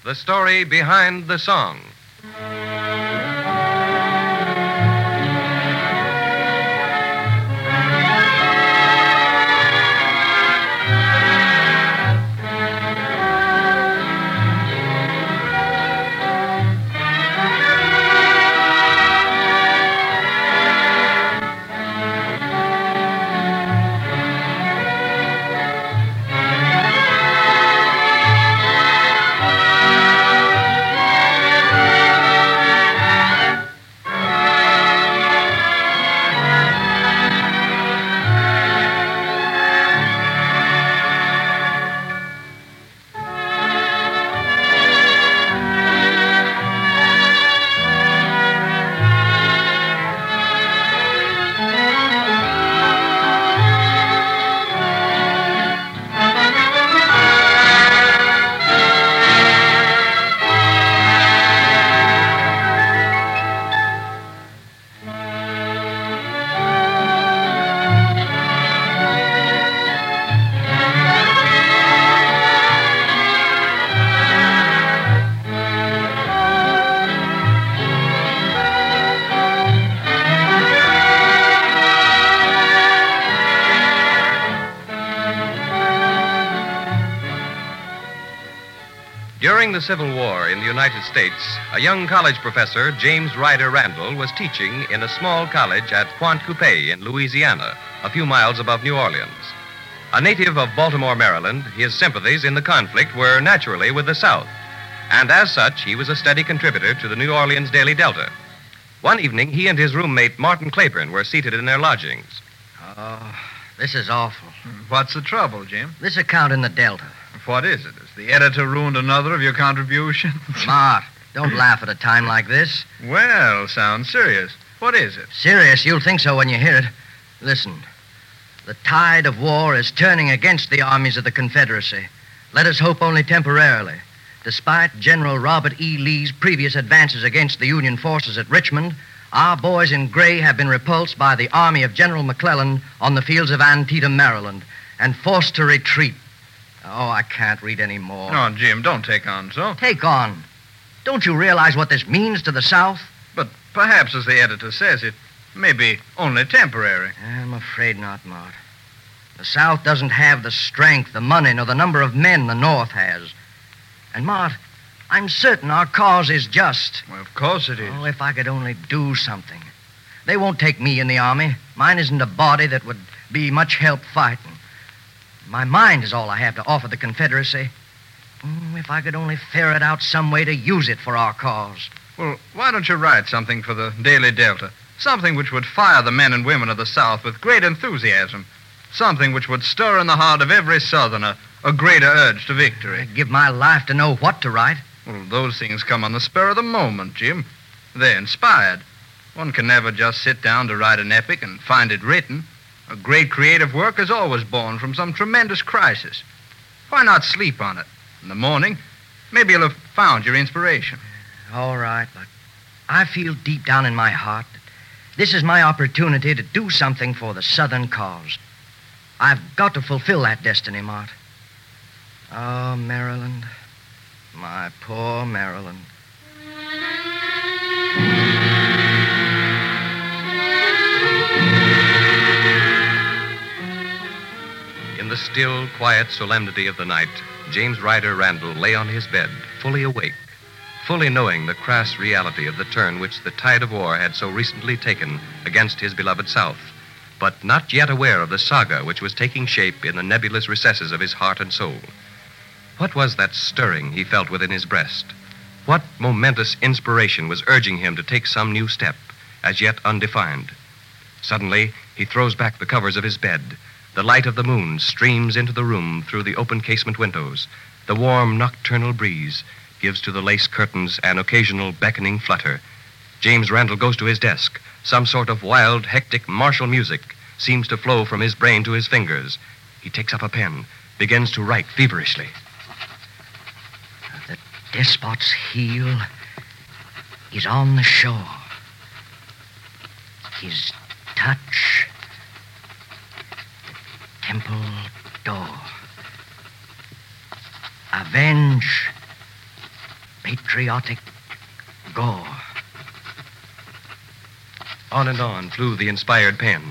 The story behind the song. During the Civil War in the United States, a young college professor, James Ryder Randall, was teaching in a small college at Pointe Coupee in Louisiana, a few miles above New Orleans. A native of Baltimore, Maryland, his sympathies in the conflict were naturally with the South, and as such, he was a steady contributor to the New Orleans Daily Delta. One evening, he and his roommate, Martin Claiborne, were seated in their lodgings. Oh, this is awful. What's the trouble, Jim? This account in the Delta. What is it? Has the editor ruined another of your contributions? Mart, don't laugh at a time like this. Well, sounds serious. What is it? Serious? You'll think so when you hear it. Listen. The tide of war is turning against the armies of the Confederacy. Let us hope only temporarily. Despite General Robert E. Lee's previous advances against the Union forces at Richmond, our boys in gray have been repulsed by the army of General McClellan on the fields of Antietam, Maryland, and forced to retreat. Oh, I can't read any more. No, Jim, don't take on so. Take on. Don't you realize what this means to the South? But perhaps, as the editor says, it may be only temporary. I'm afraid not, Mart. The South doesn't have the strength, the money, nor the number of men the North has. And, Mart, I'm certain our cause is just. Well, of course it is. Oh, if I could only do something. They won't take me in the army. Mine isn't a body that would be much help fighting. My mind is all I have to offer the Confederacy. If I could only ferret out some way to use it for our cause. Well, why don't you write something for the Daily Delta? Something which would fire the men and women of the South with great enthusiasm. Something which would stir in the heart of every Southerner a greater urge to victory. I'd give my life to know what to write. Well, those things come on the spur of the moment, Jim. They're inspired. One can never just sit down to write an epic and find it written. A great creative work is always born from some tremendous crisis. Why not sleep on it? In the morning, maybe you'll have found your inspiration. All right, but I feel deep down in my heart that this is my opportunity to do something for the Southern cause. I've got to fulfill that destiny, Mart. Oh, Maryland. My poor Maryland. In the still, quiet solemnity of the night, James Ryder Randall lay on his bed, fully awake, fully knowing the crass reality of the turn which the tide of war had so recently taken against his beloved South, but not yet aware of the saga which was taking shape in the nebulous recesses of his heart and soul. What was that stirring he felt within his breast? What momentous inspiration was urging him to take some new step, as yet undefined? Suddenly, he throws back the covers of his bed. The light of the moon streams into the room through the open casement windows. The warm nocturnal breeze gives to the lace curtains an occasional beckoning flutter. James Randall goes to his desk. Some sort of wild, hectic martial music seems to flow from his brain to his fingers. He takes up a pen, begins to write feverishly. The despot's heel is on the shore. His touch, the temple door. Avenge patriotic gore. On and on flew the inspired pen.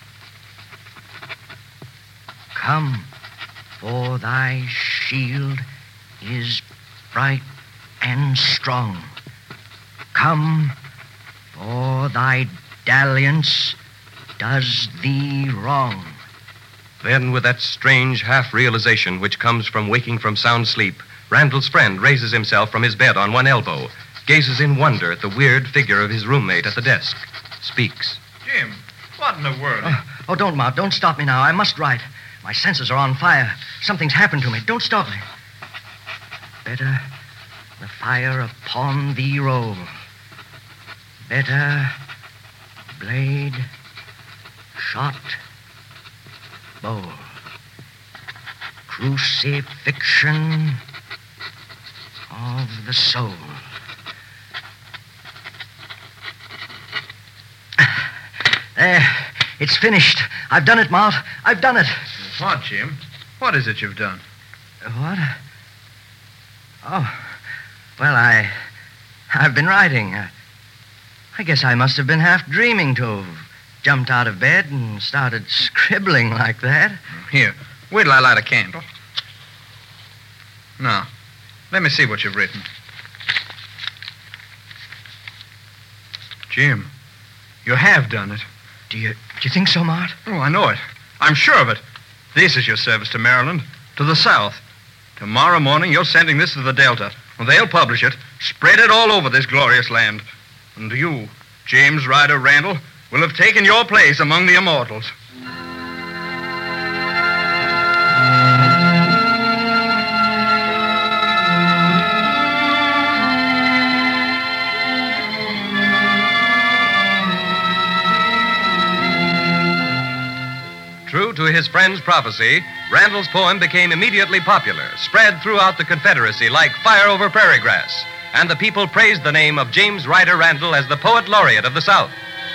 Come, for thy shield is bright and strong. Come, for thy dalliance does thee wrong. Then, with that strange half-realization which comes from waking from sound sleep, Randall's friend raises himself from his bed on one elbow, gazes in wonder at the weird figure of his roommate at the desk, speaks. Jim, what in the world? Oh, don't, Ma. Don't stop me now. I must write. My senses are on fire. Something's happened to me. Don't stop me. Better the fire upon thee roll. Better blade shot bowl. Crucifixion of the soul. There. It's finished. I've done it, Malt. I've done it. What, Jim? What is it you've done? What? Oh. Well, I've been writing. I guess I must have been half dreaming to have jumped out of bed and started scribbling like that. Here, wait till I light a candle. Now, let me see what you've written. Jim, you have done it. Do you think so, Mart? Oh, I know it. I'm sure of it. This is your service to Maryland, to the South. Tomorrow morning, you're sending this to the Delta. Well, they'll publish it, spread it all over this glorious land. And you, James Ryder Randall, will have taken your place among the immortals. True to his friend's prophecy, Randall's poem became immediately popular, spread throughout the Confederacy like fire over prairie grass, and the people praised the name of James Ryder Randall as the poet laureate of the South.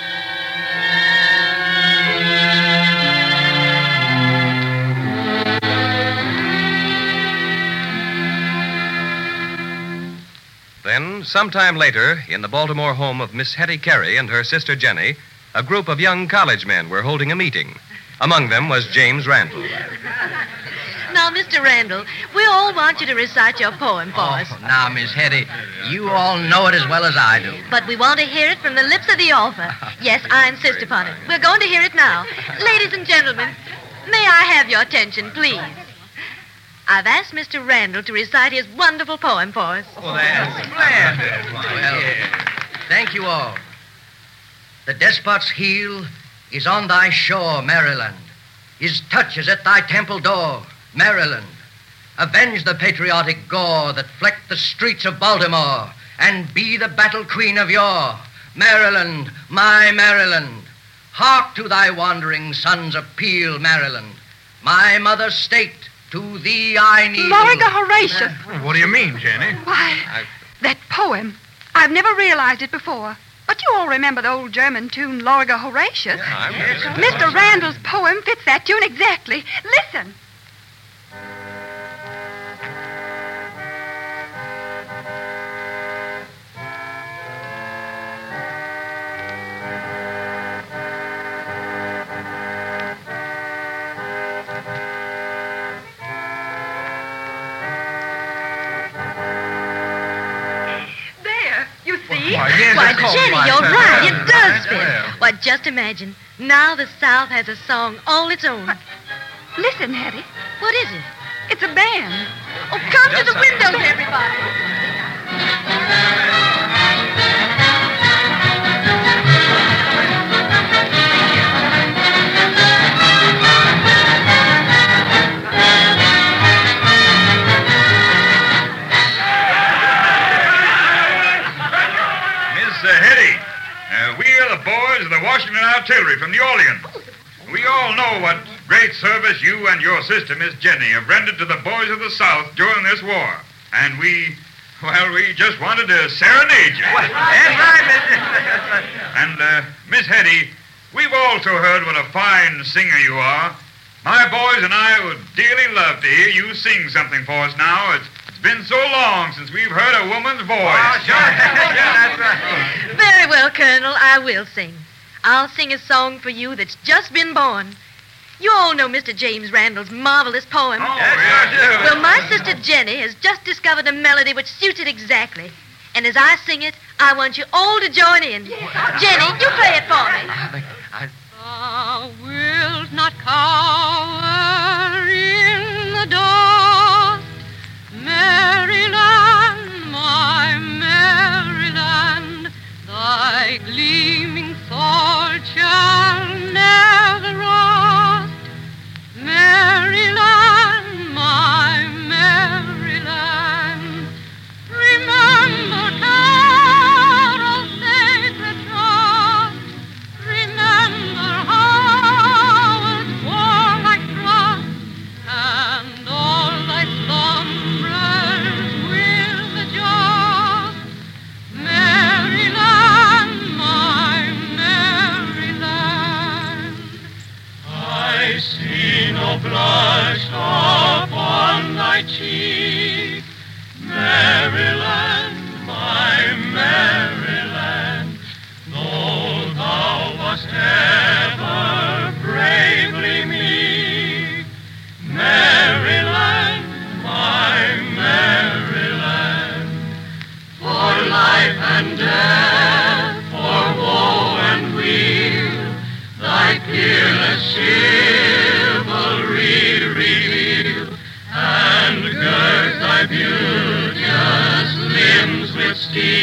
Then, sometime later, in the Baltimore home of Miss Hetty Carey and her sister Jenny, a group of young college men were holding a meeting. Among them was James Randall. Now, Mr. Randall, we all want you to recite your poem for us. Now, Miss Hetty, you all know it as well as I do. But we want to hear it from the lips of the author. Yes, I insist upon it. We're going to hear it now. Ladies and gentlemen, may I have your attention, please? I've asked Mr. Randall to recite his wonderful poem for us. Oh, that's splendid. Well, thank you all. The despot's heel is on thy shore, Maryland. His touch is at thy temple door, Maryland. Avenge the patriotic gore that flecked the streets of Baltimore, and be the battle queen of yore, Maryland, my Maryland. Hark to thy wandering son's appeal, Maryland. My mother state, to thee I kneel. Loriga Horatius. What do you mean, Jenny? Why, that poem. I've never realized it before. But you all remember the old German tune, Loriga Horatius. Mr. Randall's poem fits that tune exactly. Listen. Why, Jenny, you're right. It does fit. Why, just imagine. Now the South has a song all its own. Listen, Hetty. What is it? It's a band. Oh, come to the windows, everybody. Boys of the Washington Artillery from New Orleans. We all know what great service you and your sister, Miss Jenny, have rendered to the boys of the South during this war. And we just wanted to serenade you. That's right, Miss. And, Miss Hetty, we've also heard what a fine singer you are. My boys and I would dearly love to hear you sing something for us now. It's been so long since we've heard a woman's voice. Oh, sure. Yeah, that's right. Very well, Colonel, I will sing. I'll sing a song for you that's just been born. You all know Mr. James Randall's marvelous poem. Oh, yeah. Well, my sister Jenny has just discovered a melody which suits it exactly. And as I sing it, I want you all to join in. Jenny, you play it for me. Thou wilt not cower in the dust, Maryland, my Maryland, thy gleaming sword shall never rust. Maryland, my Maryland, remember Carol's sacred trust. Remember Howard's warlike thrust, and all thy slumberers will adjust. Maryland, my Maryland, I see no blush upon thy cheek. Maryland, my Maryland, though thou wast ever bravely meek. Maryland, my Maryland, for life and death, for woe and weal, thy peerless chivalry reveal, and gird thy beauteous limbs with steel.